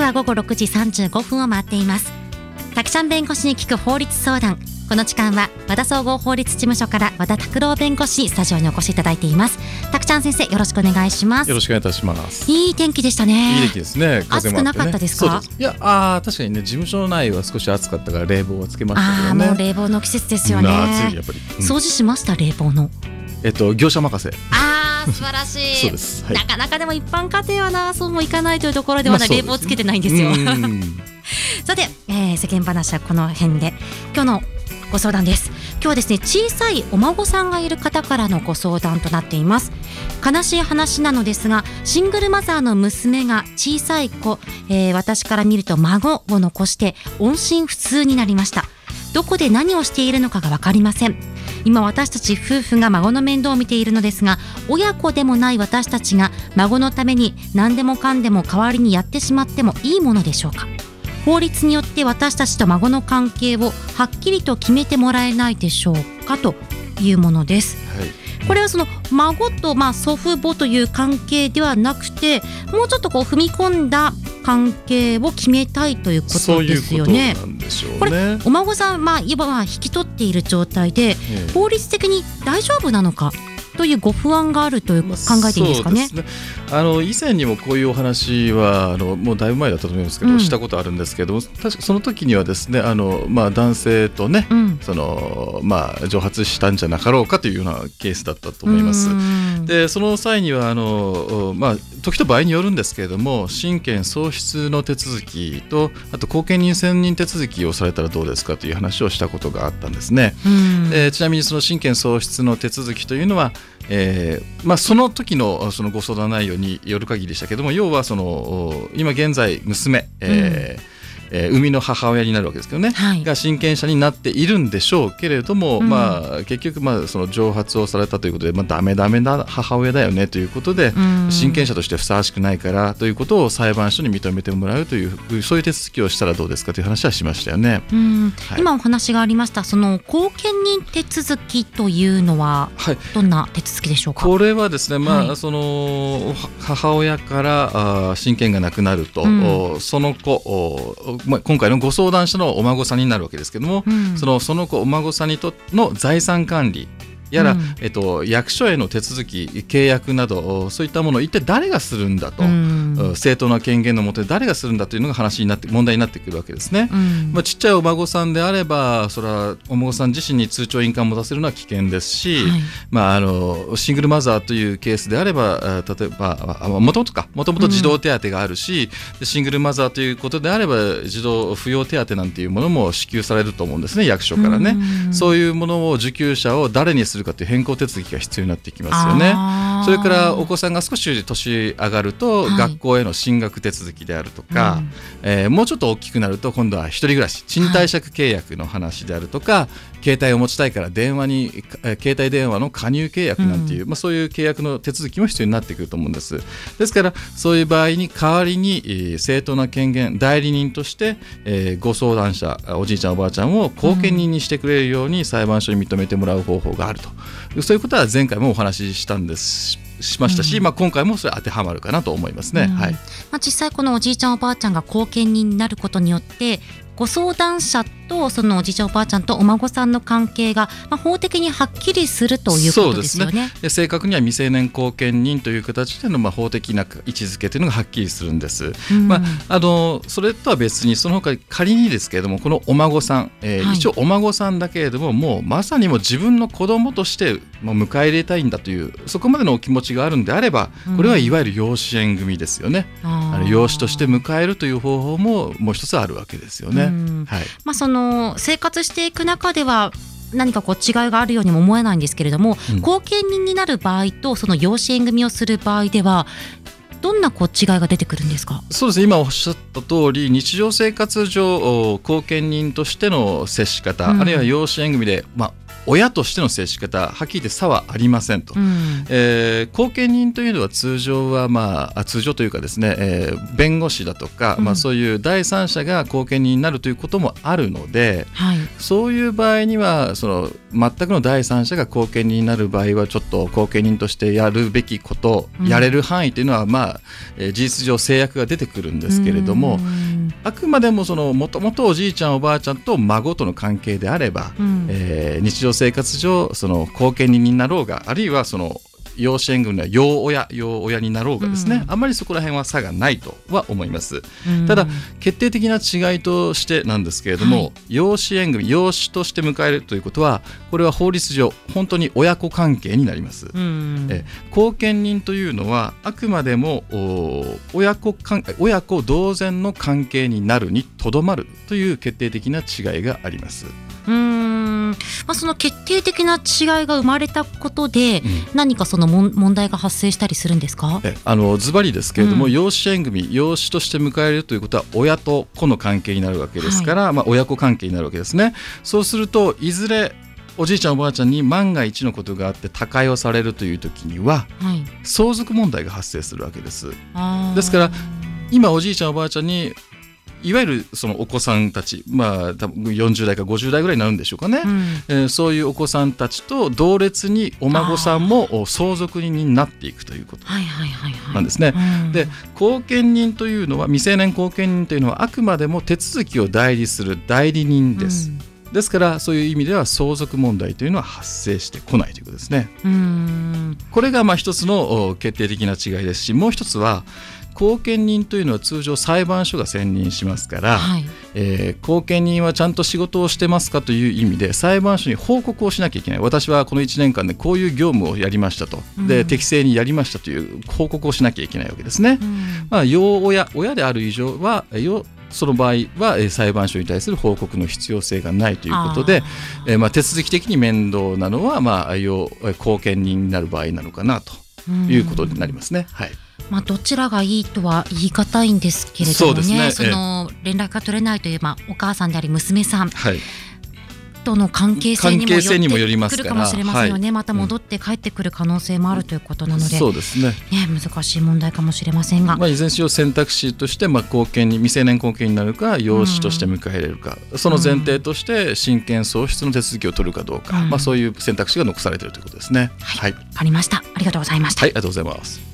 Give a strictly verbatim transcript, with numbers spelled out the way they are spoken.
はごごろくじさんじゅうごふんを回っています。たくちゃん弁護士に聞く法律相談。この時間は和田総合法律事務所から和田拓郎弁護士スタジオにお越しいただいています。たくちゃん先生、よろしくお願いします。 よろしくお願いいたします。 いい天気でしたね。 いい天気ですね。風もあってね。 暑くなかったですか？ そうです。いやあ確かにね、事務所内は少し暑かったから冷房をつけましたけどね。 あもう冷房の季節ですよね。 暑いやっぱり、うん、 掃除しました？冷房のえっと業者任せ。 あー素晴らしいそうです、はい、 なかなかでも一般家庭はなそうもいかないというところでまだ冷房つけてないんですよ、まあ、うさて、えー、世間話はこの辺で今日のご相談です。今日はですね、小さいお孫さんがいる方からのご相談となっています。悲しい話なのですが、シングルマザーの娘が小さい子、えー、私から見ると孫を残して音信不通になりました。どこで何をしているのかが分かりません。今私たち夫婦が孫の面倒を見ているのですが、親子でもない私たちが孫のために何でもかんでも代わりにやってしまってもいいものでしょうか。法律によって私たちと孫の関係をはっきりと決めてもらえないでしょうかというものです、はい、これはその孫とまあ祖父母という関係ではなくて、もうちょっとこう踏み込んだ関係を決めたいということですよね。そういうことなんでしょうね。これお孫さん、まあ、いわば引き取っている状態で、ええ、法律的に大丈夫なのかというご不安があるという考えていいんですかね。 そうですね。あの以前にもこういうお話はあのもうだいぶ前だったと思いますけど、うん、したことあるんですけど、確かその時にはですね、あの、まあ、男性とね、うん、そのまあ、蒸発したんじゃなかろうかというようなケースだったと思います。でその際にはあの、まあ、時と場合によるんですけれども、親権喪失の手続きとあと後見人選任手続きをされたらどうですかという話をしたことがあったんですね。でちなみにその親権喪失の手続きというのは、えーまあ、その時 の, そのご相談内容による限りでしたけども、要はその今現在娘、えーうんえー、生みの母親になるわけですけどね、はい、が親権者になっているんでしょうけれども、うんまあ、結局まあその蒸発をされたということで、まあ、ダメダメな母親だよねということで、うん、親権者としてふさわしくないからということを裁判所に認めてもらうという、そういう手続きをしたらどうですかという話はしましたよね。 うん、はい、今お話がありましたその後見人手続きというのはどんな手続きでしょうか。 はい、これはですね、まあはい、その母親からあ親権がなくなると、うん、その子まあ、今回のご相談者のお孫さんになるわけですけども、うん、そのその子お孫さんにとの財産管理やら、うんえっと、役所への手続き契約などそういったものを一体誰がするんだと、うん、正当な権限のもとで誰がするんだというのが話になって問題になってくるわけですね。うんまあ、ちっちゃいお孫さんであればそれはお孫さん自身に通帳印鑑を持たせるのは危険ですし、はいまあ、あのシングルマザーというケースであれば例えばもともとかもともと児童手当があるし、うん、シングルマザーということであれば児童扶養手当なんていうものも支給されると思うんですね、役所からね。うん、そういうものを受給者を誰にするするかという変更手続きが必要になってきますよね。それからお子さんが少し年上がると、はい、学校への進学手続きであるとか、うんえー、もうちょっと大きくなると今度は一人暮らし賃貸借契約の話であるとか、はい、携帯を持ちたいから電話に携帯電話の加入契約なんていう、うんまあ、そういう契約の手続きも必要になってくると思うんです。ですからそういう場合に代わりに、えー、正当な権限代理人として、えー、ご相談者おじいちゃんおばあちゃんを後見人にしてくれるように裁判所に認めてもらう方法があると、そういうことは前回もお話ししたんですしましたし、うんまあ、今回もそれ当てはまるかなと思いますね。うんはいまあ、実際このおじいちゃんおばあちゃんが後見人になることによってご相談者とそのおじいちゃんおばあちゃんとお孫さんの関係が、まあ、法的にはっきりするということですよね。そうですね。 正確には未成年後見人という形での、まあ、法的な位置づけというのがはっきりするんです。うんまあ、あのそれとは別にその他仮にですけれどもこのお孫さん、えーはい、一応お孫さんだけれどももうまさにもう自分の子供としてもう迎え入れたいんだというそこまでのお気持ちがあるんであればこれはいわゆる養子縁組ですよね。うん、あの養子として迎えるという方法ももう一つあるわけですよね。うんはいまあ、その生活していく中では何かこう違いがあるようにも思えないんですけれども、うん、後見人になる場合とその養子縁組をする場合ではどんなこう違いが出てくるんですか。 そうですね、今おっしゃった通り日常生活上後見人としての接し方、うん、あるいは養子縁組で、まあ親としての接し方はっきり言って差はありませんと、うんえー、後見人というのは通常は、まあ、通常というかですね、えー、弁護士だとか、うんまあ、そういう第三者が後見人になるということもあるので、はい、そういう場合にはその全くの第三者が後見人になる場合はちょっと後見人としてやるべきこと、うん、やれる範囲というのは、まあえー、事実上制約が出てくるんですけれども、あくまでももともとおじいちゃんおばあちゃんと孫との関係であれば、うんえー、日常生活上その後見人になろうがあるいはその養子縁組の養親養親になろうがですね、うん、あんまりそこら辺は差がないとは思います、うん、ただ決定的な違いとしてなんですけれども、はい、養子縁組養子として迎えるということはこれは法律上本当に親子関係になります、うん、え後見人というのはあくまでも親子関親子同然の関係になるにとどまるという決定的な違いがあります。 うーん、まあ、その決定的な違いが生まれたことで、うん、何かそのも問題が発生したりするんですか？ えあのズバリですけれども、うん、養子縁組養子として迎えるということは親と子の関係になるわけですから、はいまあ、親子関係になるわけですね。そうするといずれおじいちゃんおばあちゃんに万が一のことがあって他界をされるという時には、はい、相続問題が発生するわけです。ですから今おじいちゃんおばあちゃんにいわゆるそのお子さんたち、まあ、多分よんじゅう代かごじゅう代ぐらいになるんでしょうかね、うんえー、そういうお子さんたちと同列にお孫さんも相続人になっていくということなんですね。で後見人というのは未成年後見人というのはあくまでも手続きを代理する代理人です、うん、ですからそういう意味では相続問題というのは発生してこないということですね。うーんこれがまあ一つの決定的な違いですし、もう一つは後見人というのは通常裁判所が選任しますから、はいえー、後見人はちゃんと仕事をしてますかという意味で裁判所に報告をしなきゃいけない。私はこのいちねんかんでこういう業務をやりましたと、うん、で適正にやりましたという報告をしなきゃいけないわけですね、うんまあ、養親親である以上はその場合は裁判所に対する報告の必要性がないということで、えーまあ、手続き的に面倒なのは、まあ、後見人になる場合なのかなということになりますね、うんはいまあ、どちらがいいとは言い難いんですけれども ね, そ, ねその連絡が取れないという、まあ、お母さんであり娘さん、はい、との関係性にもよってくるかもしれませんよね。また戻って帰ってくる可能性もあるということなので、うん、そうですね、ね難しい問題かもしれませんが、 まあ、いずれにしろ選択肢として、まあ、後見に未成年後見になるか養子として迎え入れるか、うん、その前提として親権喪失の手続きを取るかどうか、うんまあ、そういう選択肢が残されているということですね。 はい、わかりました。ありがとうございました。 はい、ありがとうございます。